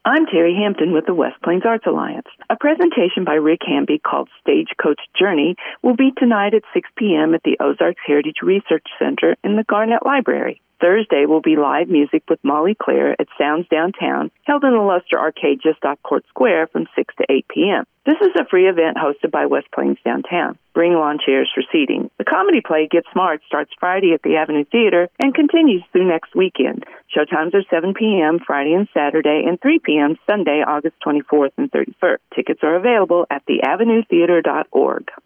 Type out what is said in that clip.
I'm Terry Hampton with the West Plains Arts Alliance. A presentation by Rick Hamby called Stagecoach Journey will be tonight at 6 p.m. at the Ozarks Heritage Research Center in the Garnett Library. Thursday will be live music with Molly Claire at Sounds Downtown, held in the Luster Arcade just off Court Square from 6 to 8 p.m. This is a free event hosted by West Plains Downtown. Bring lawn chairs for seating. The comedy play Get Smart starts Friday at the Avenue Theater and continues through next weekend. Showtimes are 7 p.m. Friday and Saturday and 3 p.m. Sunday, August 24th and 31st. Tickets are available at theavenuetheater.org.